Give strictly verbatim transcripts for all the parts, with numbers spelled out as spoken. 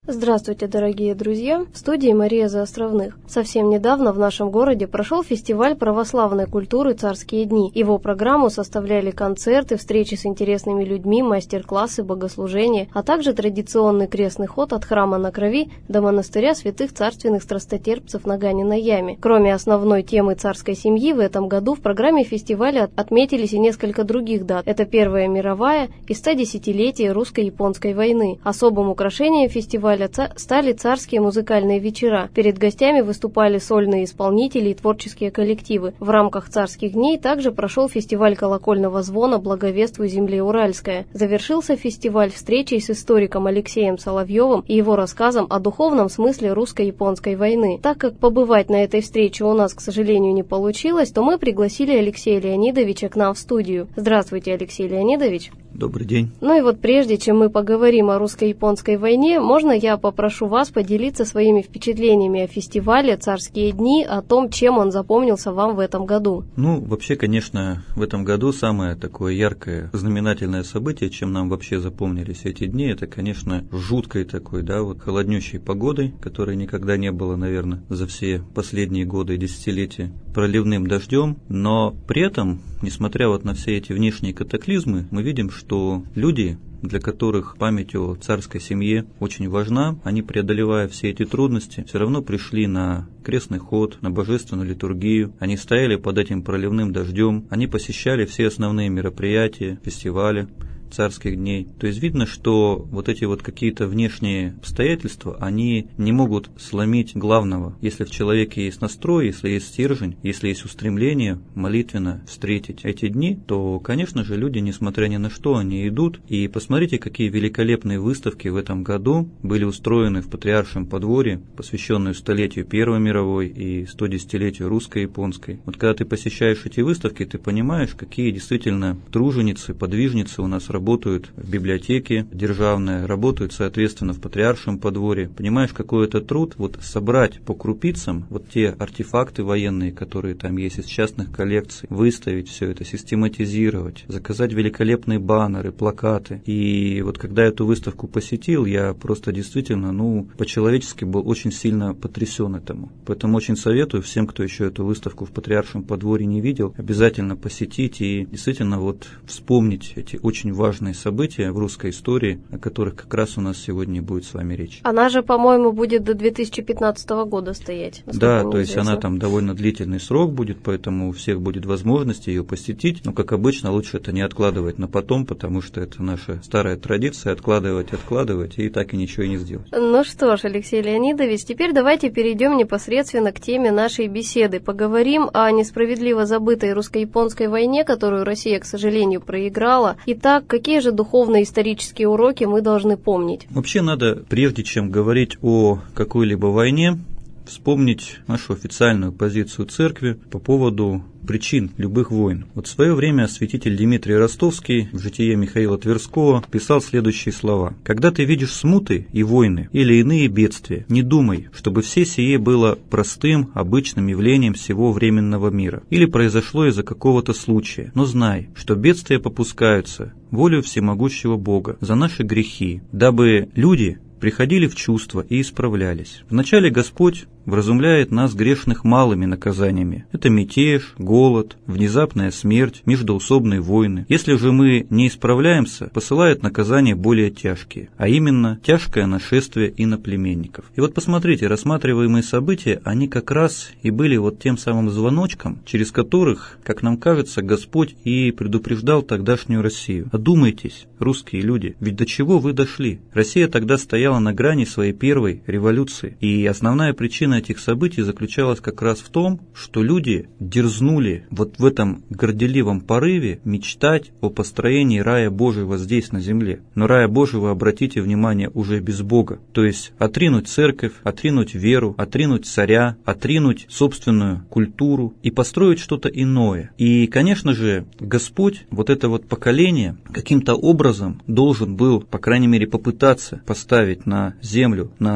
Здравствуйте, дорогие друзья! В студии Мария Заостровных. Совсем недавно в нашем городе прошел фестиваль православной культуры «Царские дни». Его программу составляли концерты, встречи с интересными людьми, мастер-классы, богослужения, а также традиционный крестный ход от храма на Крови до монастыря святых царственных страстотерпцев на Ганиной яме. Кроме основной темы царской семьи, в этом году в программе фестиваля отметились и несколько других дат. Это Первая мировая и стодесятилетие русско-японской войны. Особым украшением фестиваля стали царские музыкальные вечера. Перед гостями выступали сольные исполнители и творческие коллективы. В рамках царских дней также прошел фестиваль колокольного звона «Благовествуй земле Уральская». Завершился фестиваль встречей с историком Алексеем Соловьевым и его рассказом о духовном смысле русско-японской войны. Так как побывать на этой встрече у нас, к сожалению, не получилось, то мы пригласили Алексея Леонидовича к нам в студию. Здравствуйте, Алексей Леонидович. Добрый день. Ну и вот прежде, чем мы поговорим о русско-японской войне, можно я попрошу вас поделиться своими впечатлениями о фестивале «Царские дни», о том, чем он запомнился вам в этом году? Ну, вообще, конечно, в этом году самое такое яркое, знаменательное событие, чем нам вообще запомнились эти дни, это, конечно, жуткой такой, да, вот холоднющей погодой, которой никогда не было, наверное, за все последние годы и десятилетия, проливным дождем, но при этом, несмотря вот на все эти внешние катаклизмы, мы видим, что люди, для которых память о царской семье очень важна, они, преодолевая все эти трудности, все равно пришли на крестный ход, на божественную литургию, они стояли под этим проливным дождем, они посещали все основные мероприятия, фестивали царских дней. То есть видно, что вот эти вот какие-то внешние обстоятельства, они не могут сломить главного. Если в человеке есть настрой, если есть стержень, если есть устремление молитвенно встретить эти дни, то, конечно же, люди, несмотря ни на что, они идут. И посмотрите, какие великолепные выставки в этом году были устроены в Патриаршем подворье, посвященные столетию Первой мировой и стодесятилетию русско-японской. Вот когда ты посещаешь эти выставки, ты понимаешь, какие действительно труженицы, подвижницы у нас работают. Работают в библиотеке державной, работают, соответственно, в Патриаршем подворье. Понимаешь, какой это труд, вот собрать по крупицам вот те артефакты военные, которые там есть из частных коллекций, выставить все это, систематизировать, заказать великолепные баннеры, плакаты. И вот когда эту выставку посетил, я просто действительно, ну, по-человечески был очень сильно потрясен этому. Поэтому очень советую всем, кто еще эту выставку в Патриаршем подворье не видел, обязательно посетить и действительно вот вспомнить эти очень важные важные события в русской истории, о которых как раз у нас сегодня будет с вами речь. Она же, по-моему, будет до две тысячи пятнадцатого года стоять. Да, то есть она там довольно длительный срок будет, поэтому у всех будет возможность ее посетить. Но, как обычно, лучше это не откладывать на потом, потому что это наша старая традиция — откладывать, откладывать, и так и ничего и не сделать. Ну что ж, Алексей Леонидович, теперь давайте перейдем непосредственно к теме нашей беседы. Поговорим о несправедливо забытой русско-японской войне, которую Россия, к сожалению, проиграла. Итак, какие же духовно-исторические уроки мы должны помнить? Вообще надо, прежде чем говорить о какой-либо войне, вспомнить нашу официальную позицию церкви по поводу причин любых войн. Вот в свое время святитель Дмитрий Ростовский в житие Михаила Тверского писал следующие слова: «Когда ты видишь смуты и войны или иные бедствия, не думай, чтобы все сие было простым, обычным явлением всего временного мира, или произошло из-за какого-то случая, но знай, что бедствия попускаются волею всемогущего Бога за наши грехи, дабы люди приходили в чувство и исправлялись. Вначале Господь вразумляет нас грешных малыми наказаниями. Это мятеж, голод, внезапная смерть, междоусобные войны. Если же мы не исправляемся, посылает наказания более тяжкие, а именно тяжкое нашествие иноплеменников». И вот посмотрите, рассматриваемые события, они как раз и были вот тем самым звоночком, через которых, как нам кажется, Господь и предупреждал тогдашнюю Россию. Одумайтесь, русские люди, ведь до чего вы дошли? Россия тогда стояла на грани своей первой революции, и основная причина этих событий заключалась как раз в том, что люди дерзнули вот в этом горделивом порыве мечтать о построении рая Божьего здесь, на земле. Но рая Божьего, обратите внимание, уже без Бога. То есть отринуть церковь, отринуть веру, отринуть царя, отринуть собственную культуру и построить что-то иное. И, конечно же, Господь вот это вот поколение каким-то образом должен был, по крайней мере, попытаться поставить на землю на ноги.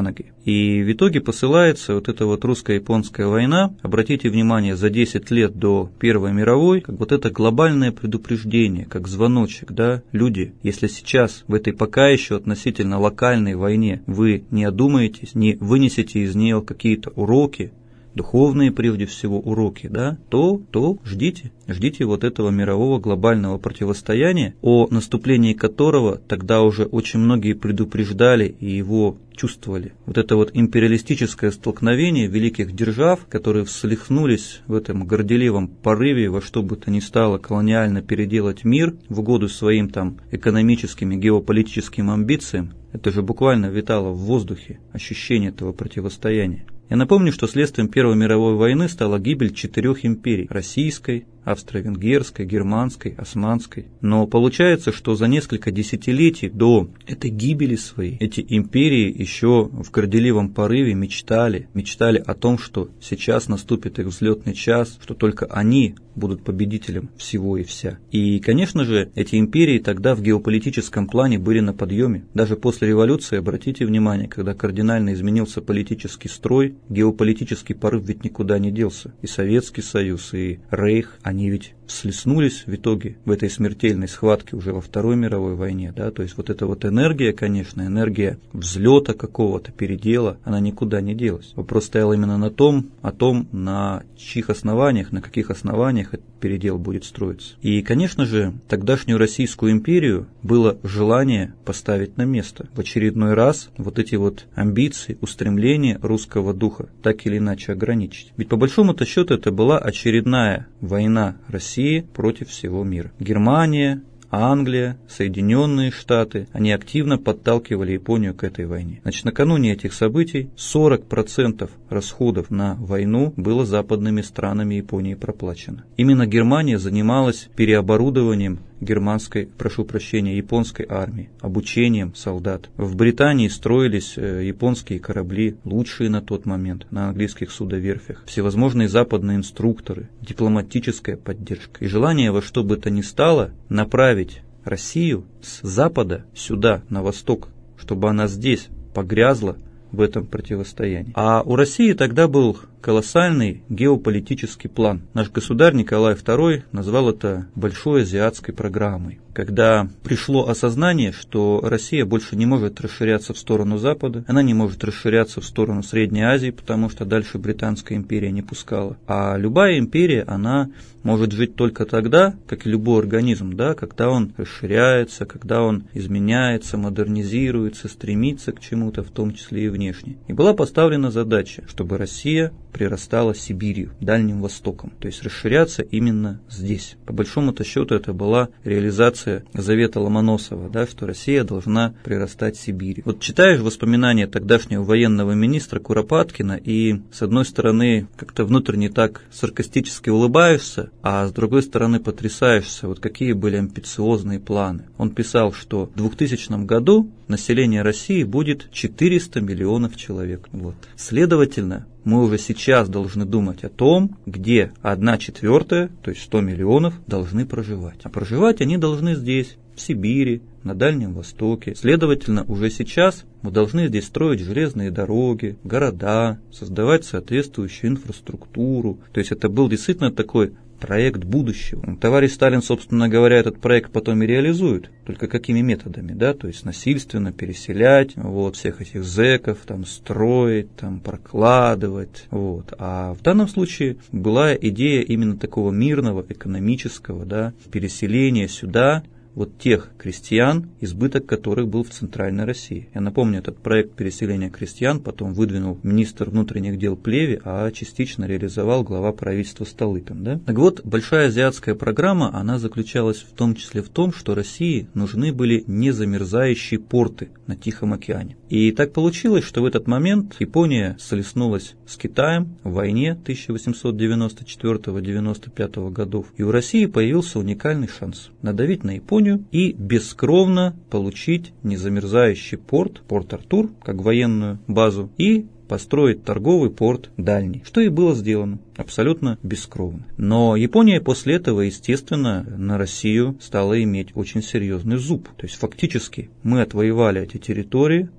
И в итоге посылается вот эта вот русско-японская война, обратите внимание, за десять лет до Первой мировой, как вот это глобальное предупреждение, как звоночек, да, люди, если сейчас в этой пока еще относительно локальной войне вы не одумаетесь, не вынесете из нее какие-то уроки, духовные прежде всего уроки, да, то, то ждите, ждите вот этого мирового глобального противостояния, о наступлении которого тогда уже очень многие предупреждали и его чувствовали. Вот это вот империалистическое столкновение великих держав, которые вслихнулись в этом горделивом порыве во что бы то ни стало колониально переделать мир в угоду своим там экономическим и геополитическим амбициям, это же буквально витало в воздухе ощущение этого противостояния. Я напомню, что следствием Первой мировой войны стала гибель четырех империй – российской, австро-венгерской, германской, османской. Но получается, что за несколько десятилетий до этой гибели своей эти империи еще в горделивом порыве мечтали, мечтали о том, что сейчас наступит их взлетный час, что только они будут победителем всего и вся. И, конечно же, эти империи тогда в геополитическом плане были на подъеме. Даже после революции, обратите внимание, когда кардинально изменился политический строй, геополитический порыв ведь никуда не делся. И Советский Союз, и Рейх, они ведь слеснулись в итоге в этой смертельной схватке уже во Второй мировой войне, да, то есть вот эта вот энергия, конечно, энергия взлета какого-то, передела, она никуда не делась. Вопрос стоял именно на том, о том, на чьих основаниях, на каких основаниях этот передел будет строиться. И, конечно же, тогдашнюю Российскую империю было желание поставить на место. В очередной раз вот эти вот амбиции, устремления русского духа так или иначе ограничить. Ведь по большому-то счету это была очередная война России против всего мира. Германия, Англия, Соединенные Штаты, они активно подталкивали Японию к этой войне. Значит, накануне этих событий сорок процентов расходов на войну было западными странами Японии проплачено. Именно Германия занималась переоборудованием германской, прошу прощения, японской армии, обучением солдат. В Британии строились японские корабли, лучшие на тот момент, на английских судоверфях, всевозможные западные инструкторы, дипломатическая поддержка. И желание во что бы то ни стало направить Россию с запада сюда, на восток, чтобы она здесь погрязла в этом противостоянии. А у России тогда был колоссальный геополитический план. Наш государь Николай второй назвал это большой азиатской программой. Когда пришло осознание, что Россия больше не может расширяться в сторону Запада, она не может расширяться в сторону Средней Азии, потому что дальше Британская империя не пускала. А любая империя, она может жить только тогда, как и любой организм, да, когда он расширяется, когда он изменяется, модернизируется, стремится к чему-то, в том числе и внешне. И была поставлена задача, чтобы Россия прирастала Сибирью, Дальним Востоком, то есть расширяться именно здесь. По большому-то счету это была реализация завета Ломоносова, да, что Россия должна прирастать Сибирью. Вот читаешь воспоминания тогдашнего военного министра Куропаткина и, с одной стороны, как-то внутренне так саркастически улыбаешься, а с другой стороны потрясаешься, вот какие были амбициозные планы. Он писал, что в двухтысячном году население России будет четыреста миллионов человек. Вот. Следовательно, мы уже сейчас должны думать о том, где одна четвертая, то есть сто миллионов, должны проживать. А проживать они должны здесь, в Сибири, на Дальнем Востоке. Следовательно, уже сейчас мы должны здесь строить железные дороги, города, создавать соответствующую инфраструктуру. То есть это был действительно такой проект будущего. Товарищ Сталин, собственно говоря, этот проект потом и реализует. Только какими методами, да, то есть насильственно переселять вот, всех этих зэков, там, строить, там, прокладывать. Вот. А в данном случае была идея именно такого мирного, экономического, да, переселения сюда вот тех крестьян, избыток которых был в Центральной России. Я напомню, этот проект переселения крестьян потом выдвинул министр внутренних дел Плеве, а частично реализовал глава правительства Столыпин. Да? Так вот, большая азиатская программа, она заключалась в том числе в том, что России нужны были незамерзающие порты на Тихом океане. И так получилось, что в этот момент Япония солеснулась с Китаем в войне тысяча восемьсот девяносто четвёртого — девяносто пятого годов. И у России появился уникальный шанс надавить на Японию и бескровно получить незамерзающий порт, порт Артур, как военную базу, и построить торговый порт дальний, что и было сделано, абсолютно бескровно. Но Япония после этого, естественно, на Россию стала иметь очень серьезный зуб. То есть фактически мы отвоевали эти территории,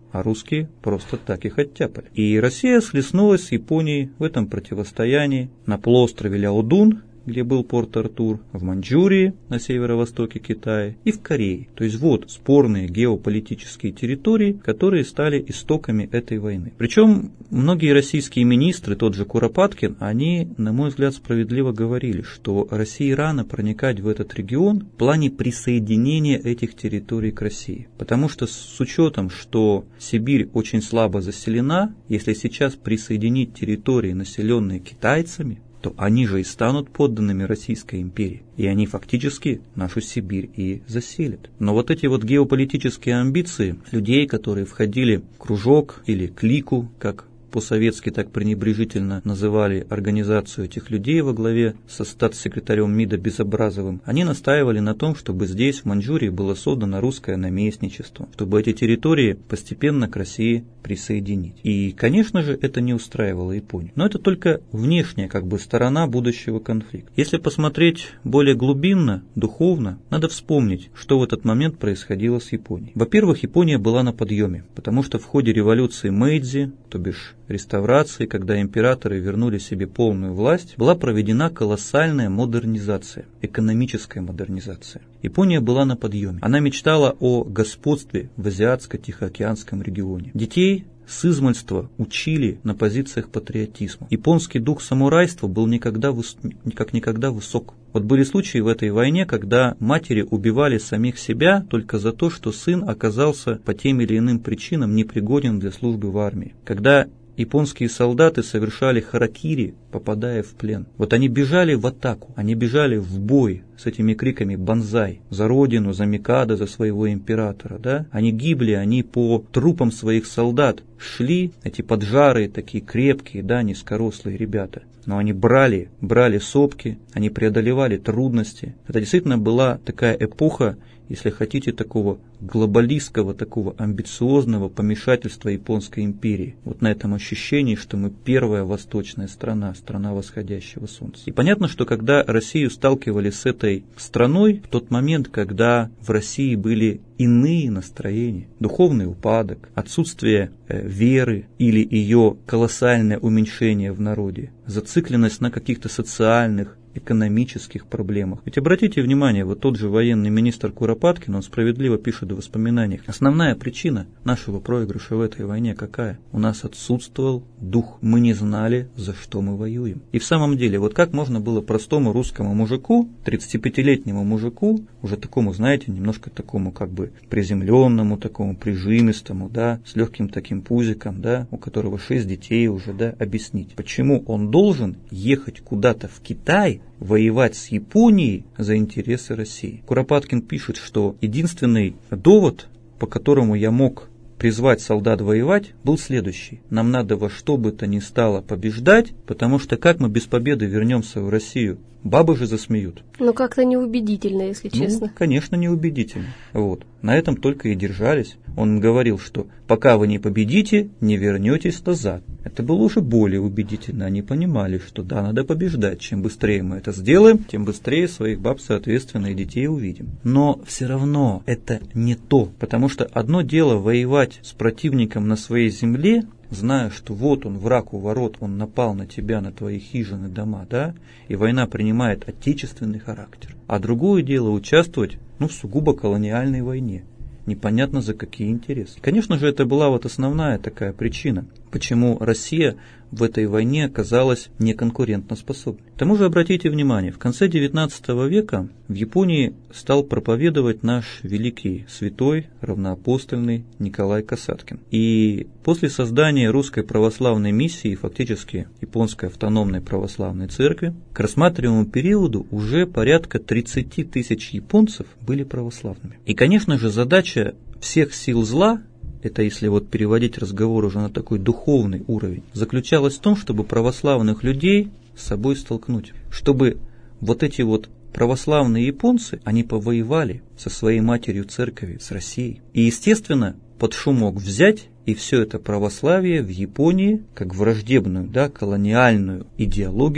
а русские просто так их оттяпали. И Россия схлестнулась с Японией в этом противостоянии на полуострове Ляодун, где был Порт-Артур, в Маньчжурии, на северо-востоке Китая, и в Корее. То есть вот спорные геополитические территории, которые стали истоками этой войны. Причем многие российские министры, тот же Куропаткин, они, на мой взгляд, справедливо говорили, что России рано проникать в этот регион в плане присоединения этих территорий к России. Потому что с учетом, что Сибирь очень слабо заселена, если сейчас присоединить территории, населенные китайцами, то они же и станут подданными Российской империи. И они фактически нашу Сибирь и заселят. Но вот эти вот геополитические амбиции людей, которые входили в кружок или клику, как по-советски так пренебрежительно называли организацию этих людей во главе со статс-секретарем МИДа Безобразовым, они настаивали на том, чтобы здесь, в Маньчжурии, было создано русское наместничество, чтобы эти территории постепенно к России присоединить. И, конечно же, это не устраивало Японию. Но это только внешняя как бы сторона будущего конфликта. Если посмотреть более глубинно, духовно, надо вспомнить, что в этот момент происходило с Японией. Во-первых, Япония была на подъеме, потому что в ходе революции Мэйдзи, то бишь реставрации, когда императоры вернули себе полную власть, была проведена колоссальная модернизация, экономическая модернизация. Япония была на подъеме. Она мечтала о господстве в Азиатско-Тихоокеанском регионе. Детей с измальства учили на позициях патриотизма. Японский дух самурайства был никогда, как никогда высок. Вот были случаи в этой войне, когда матери убивали самих себя только за то, что сын оказался по тем или иным причинам непригоден для службы в армии. Когда японские солдаты совершали харакири, попадая в плен. Вот они бежали в атаку, они бежали в бой с этими криками «Бонзай!» за родину, за Микадо, за своего императора. Да? Они гибли, они по трупам своих солдат шли, эти поджарые, такие крепкие, да, низкорослые ребята. Но они брали, брали сопки, они преодолевали трудности. Это действительно была такая эпоха, если хотите, такого глобалистского, такого амбициозного помешательства Японской империи. Вот на этом ощущении, что мы первая восточная страна, страна восходящего солнца. И понятно, что когда Россию сталкивали с этой страной, в тот момент, когда в России были иные настроения, духовный упадок, отсутствие э, веры или ее колоссальное уменьшение в народе, зацикленность на каких-то социальных, экономических проблемах. Ведь обратите внимание, вот тот же военный министр Куропаткин, он справедливо пишет в воспоминаниях, основная причина нашего проигрыша в этой войне какая? У нас отсутствовал дух. Мы не знали, за что мы воюем. И в самом деле, вот как можно было простому русскому мужику, тридцатипятилетнему мужику, уже такому, знаете, немножко такому как бы приземленному, такому прижимистому, да, с легким таким пузиком, да, у которого шесть детей уже, да, объяснить, почему он должен ехать куда-то в Китай, воевать с Японией за интересы России. Куропаткин пишет, что единственный довод, по которому я мог призвать солдат воевать, был следующий. Нам надо во что бы то ни стало побеждать, потому что как мы без победы вернемся в Россию? Бабы же засмеют. Ну, как-то неубедительно, если честно. Ну, конечно, неубедительно. Вот. На этом только и держались. Он говорил, что пока вы не победите, не вернетесь назад. Это было уже более убедительно. Они понимали, что да, надо побеждать. Чем быстрее мы это сделаем, тем быстрее своих баб, соответственно, и детей увидим. Но все равно это не то. Потому что одно дело воевать с противником на своей земле, зная, что вот он, враг у ворот, он напал на тебя, на твои хижины, дома, да, и война принимает отечественный характер. А другое дело участвовать, ну, в сугубо колониальной войне. Непонятно за какие интересы. Конечно же, это была вот основная такая причина, почему Россия в этой войне оказалась неконкурентоспособной. К тому же, обратите внимание, в конце девятнадцатого века в Японии стал проповедовать наш великий святой, равноапостольный Николай Касаткин. И после создания русской православной миссии, фактически японской автономной православной церкви, к рассматриваемому периоду уже порядка тридцать тысяч японцев были православными. И, конечно же, задача всех сил зла, это если вот переводить разговор уже на такой духовный уровень, заключалась в том, чтобы православных людей с собой столкнуть. Чтобы вот эти вот православные японцы, они повоевали со своей матерью церковью, с Россией. И, естественно, под шумок взять и все это православие в Японии, как враждебную, да, колониальную идеологию,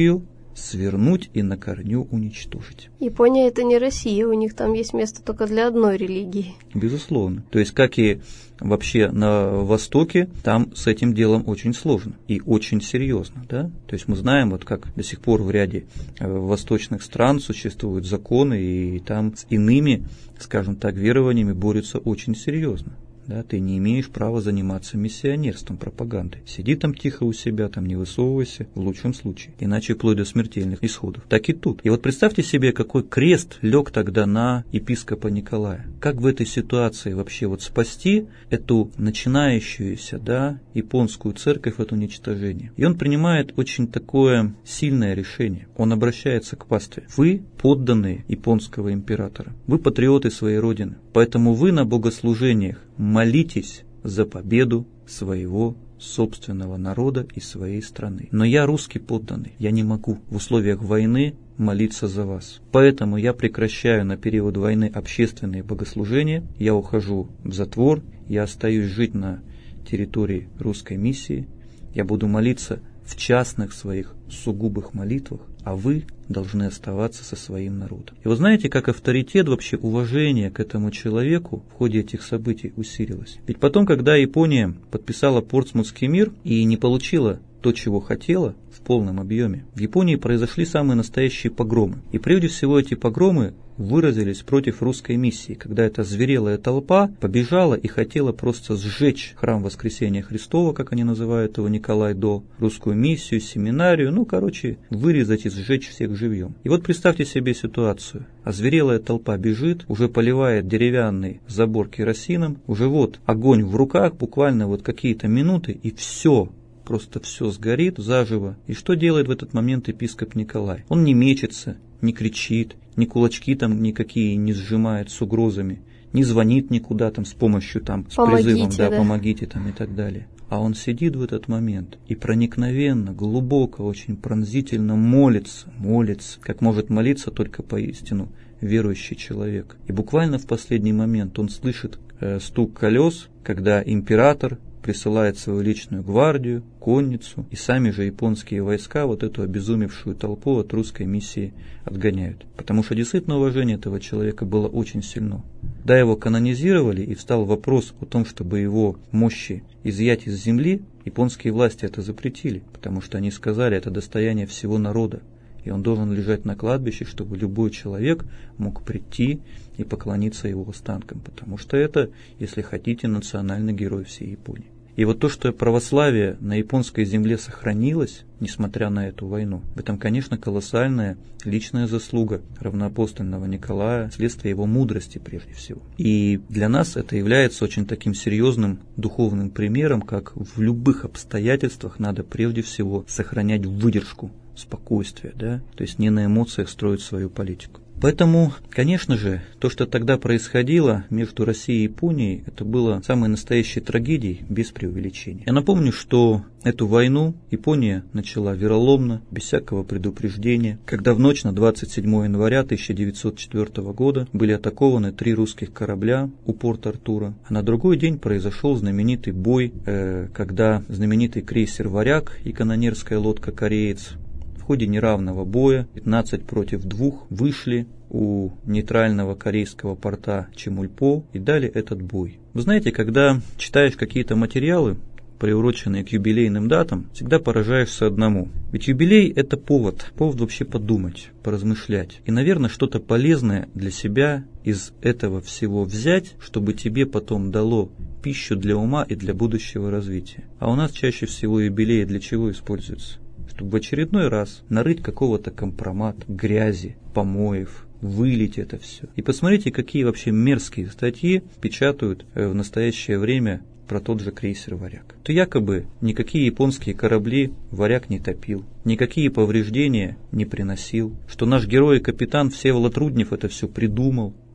свернуть и на корню уничтожить. Япония — это не Россия, у них там есть место только для одной религии. Безусловно. То есть, как и вообще на Востоке, там с этим делом очень сложно и очень серьезно. Да? То есть, мы знаем, вот как до сих пор в ряде восточных стран существуют законы, и там с иными, скажем так, верованиями борются очень серьезно. Да, ты не имеешь права заниматься миссионерством, пропагандой. Сиди там тихо у себя, там не высовывайся, в лучшем случае, иначе вплоть до смертельных исходов. Так и тут. И вот представьте себе, какой крест лег тогда на епископа Николая. Как в этой ситуации вообще вот спасти эту начинающуюся, да, японскую церковь от уничтожения? И он принимает очень такое сильное решение. Он обращается к пастве. Вы подданные японского императора. Вы патриоты своей родины. Поэтому вы на богослужениях молитесь за победу своего собственного народа и своей страны. Но я русский подданный, я не могу в условиях войны молиться за вас. Поэтому я прекращаю на период войны общественные богослужения, я ухожу в затвор, я остаюсь жить на территории русской миссии, я буду молиться в частных своих сугубых молитвах, а вы должны оставаться со своим народом. И вы знаете, как авторитет, вообще уважение к этому человеку в ходе этих событий усилилось. Ведь потом, когда Япония подписала Портсмутский мир и не получила то, чего хотела в полном объеме, в Японии произошли самые настоящие погромы. И прежде всего эти погромы выразились против русской миссии, когда эта зверелая толпа побежала и хотела просто сжечь храм Воскресения Христова, как они называют его, Николай До, русскую миссию, семинарию, ну, короче, вырезать и сжечь всех живьем. И вот представьте себе ситуацию. Озверелая толпа бежит, уже поливает деревянный забор керосином, уже вот огонь в руках, буквально вот какие-то минуты, и все. Просто все сгорит заживо. И что делает в этот момент епископ Николай? Он не мечется, не кричит, ни кулачки там никакие не сжимает с угрозами, не звонит никуда там с помощью там, с помогите, призывом, да, да, помогите там и так далее. А он сидит в этот момент и проникновенно, глубоко, очень пронзительно молится, молится, как может молиться только поистину верующий человек. И буквально в последний момент он слышит э, стук колес, когда император присылает свою личную гвардию, конницу, и сами же японские войска вот эту обезумевшую толпу от русской миссии отгоняют. Потому что действительно уважение этого человека было очень сильно. Да, его канонизировали, и встал вопрос о том, чтобы его мощи изъять из земли, японские власти это запретили, потому что они сказали, это достояние всего народа, и он должен лежать на кладбище, чтобы любой человек мог прийти и поклониться его останкам, потому что это, если хотите, национальный герой всей Японии. И вот то, что православие на японской земле сохранилось, несмотря на эту войну, в этом, конечно, колоссальная личная заслуга равноапостольного Николая, следствие его мудрости прежде всего. И для нас это является очень таким серьезным духовным примером, как в любых обстоятельствах надо прежде всего сохранять выдержку, спокойствие, да, то есть не на эмоциях строить свою политику. Поэтому, конечно же, то, что тогда происходило между Россией и Японией, это было самой настоящей трагедией, без преувеличения. Я напомню, что эту войну Япония начала вероломно, без всякого предупреждения, когда в ночь на двадцать седьмое января тысяча девятьсот четвёртого года были атакованы три русских корабля у порта Артура, а на другой день произошел знаменитый бой, э, когда знаменитый крейсер «Варяг» и канонерская лодка «Кореец» в ходе неравного боя пятнадцать против двух вышли у нейтрального корейского порта Чемульпо и дали этот бой. Вы знаете, когда читаешь какие-то материалы, приуроченные к юбилейным датам, всегда поражаешься одному. Ведь юбилей – это повод, повод вообще подумать, поразмышлять. И, наверное, что-то полезное для себя из этого всего взять, чтобы тебе потом дало пищу для ума и для будущего развития. А у нас чаще всего юбилеи для чего используются? Чтобы в очередной раз нарыть какого-то компромата, грязи, помоев, вылить это все. И посмотрите, какие вообще мерзкие статьи печатают в настоящее время про тот же крейсер «Варяг». То якобы никакие японские корабли «Варяг» не топил, никакие повреждения не приносил, что наш герой и капитан Всеволод Руднев это все придумал в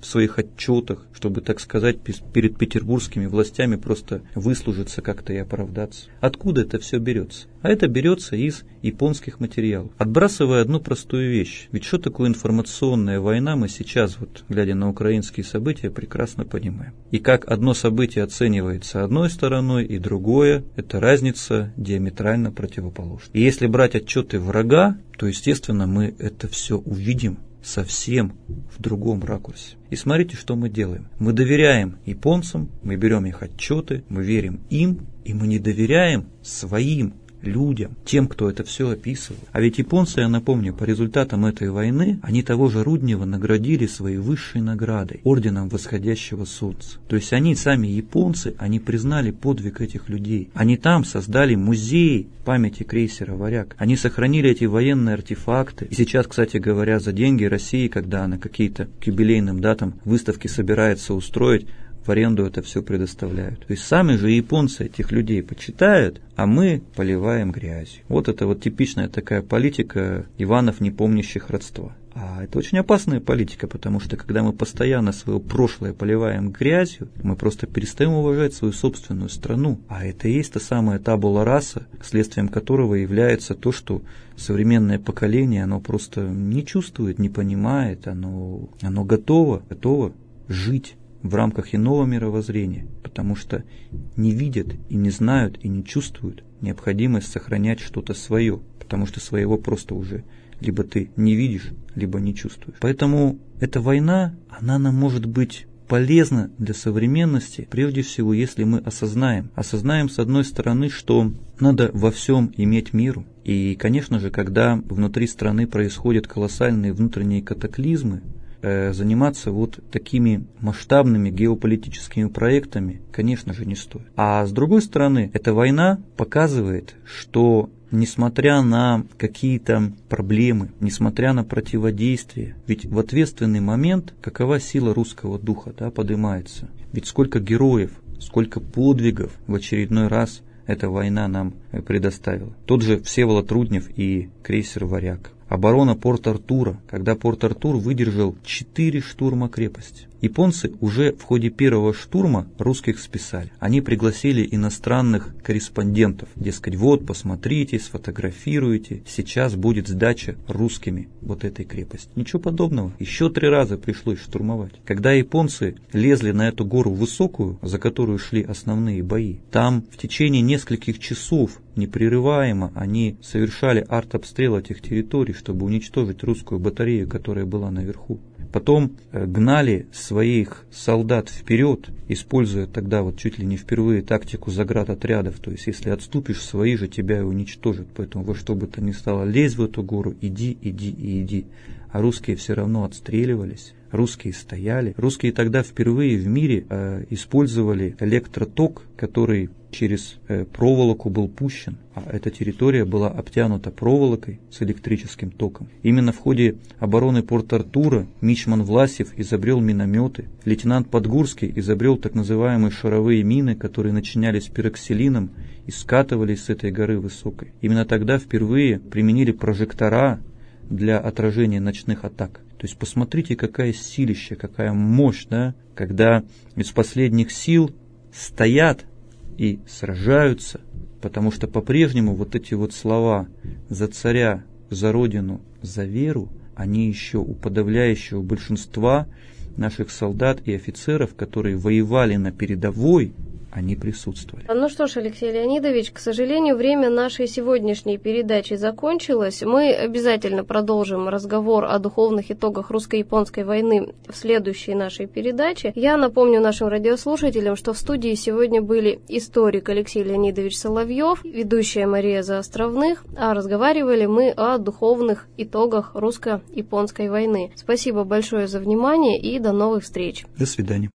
в своих отчетах, чтобы, так сказать, перед петербургскими властями просто выслужиться как-то и оправдаться. Откуда это все берется? А это берется из японских материалов. Отбрасывая одну простую вещь. Ведь что такое информационная война, мы сейчас, вот, глядя на украинские события, прекрасно понимаем. И как одно событие оценивается одной стороной, и другое, это разница диаметрально противоположна. И если брать отчеты врага, то, естественно, мы это все увидим совсем в другом ракурсе. И смотрите, что мы делаем. Мы доверяем японцам, мы берем их отчеты, мы верим им, и мы не доверяем своим людям, тем, кто это все описывал. А ведь японцы, я напомню, по результатам этой войны, они того же Руднева наградили своей высшей наградой, орденом восходящего солнца. То есть они сами японцы, они признали подвиг этих людей. Они там создали музей памяти крейсера «Варяг». Они сохранили эти военные артефакты. И сейчас, кстати говоря, за деньги России, когда она какие-то к юбилейным датам выставки собирается устроить, в аренду это все предоставляют. То есть сами же японцы этих людей почитают, а мы поливаем грязью. Вот это вот типичная такая политика Иванов, не помнящих родства. А это очень опасная политика, потому что когда мы постоянно свое прошлое поливаем грязью, мы просто перестаем уважать свою собственную страну. А это и есть та самая табула раса, следствием которого является то, что современное поколение, оно просто не чувствует, не понимает, оно, оно готово, готово жить в рамках иного мировоззрения, потому что не видят и не знают и не чувствуют необходимость сохранять что-то свое, потому что своего просто уже либо ты не видишь, либо не чувствуешь. Поэтому эта война, она нам может быть полезна для современности, прежде всего, если мы осознаем. Осознаем, с одной стороны, что надо во всем иметь меру. И, конечно же, когда внутри страны происходят колоссальные внутренние катаклизмы, заниматься вот такими масштабными геополитическими проектами, конечно же, не стоит. А с другой стороны, эта война показывает, что несмотря на какие-то проблемы, несмотря на противодействие, ведь в ответственный момент какова сила русского духа, да, поднимается. Ведь сколько героев, сколько подвигов в очередной раз эта война нам предоставила. Тот же Всеволод Руднев и крейсер «Варяг». Оборона Порт-Артура, когда Порт-Артур выдержал четыре штурма крепости. Японцы уже в ходе первого штурма русских списали. Они пригласили иностранных корреспондентов. Дескать, вот, посмотрите, сфотографируйте. Сейчас будет сдача русскими вот этой крепости. Ничего подобного. Еще три раза пришлось штурмовать. Когда японцы лезли на эту гору высокую, за которую шли основные бои, там в течение нескольких часов непрерываемо они совершали артобстрел этих территорий, чтобы уничтожить русскую батарею, которая была наверху. Потом гнали своих солдат вперед, используя тогда вот чуть ли не впервые тактику заградотрядов. То есть, если отступишь, свои же тебя и уничтожат. Поэтому во что бы то ни стало, лезь в эту гору, иди, иди и иди. А русские все равно отстреливались. Русские стояли. Русские тогда впервые в мире э, использовали электроток, который через э, проволоку был пущен, а эта территория была обтянута проволокой с электрическим током. Именно в ходе обороны Порт-Артура мичман Власев изобрел минометы, лейтенант Подгурский изобрел так называемые шаровые мины, которые начинялись пироксилином и скатывались с этой горы высокой. Именно тогда впервые применили прожектора для отражения ночных атак. То есть посмотрите, какая силища, какая мощь, да, когда из последних сил стоят и сражаются, потому что по-прежнему вот эти вот слова «за царя», «за родину», «за веру», они еще у подавляющего большинства наших солдат и офицеров, которые воевали на передовой, они присутствовали. Ну что ж, Алексей Леонидович, к сожалению, время нашей сегодняшней передачи закончилось. Мы обязательно продолжим разговор о духовных итогах русско-японской войны в следующей нашей передаче. Я напомню нашим радиослушателям, что в студии сегодня были историк Алексей Леонидович Соловьев, ведущая Мария Заостровных, а разговаривали мы о духовных итогах русско-японской войны. Спасибо большое за внимание и до новых встреч. До свидания.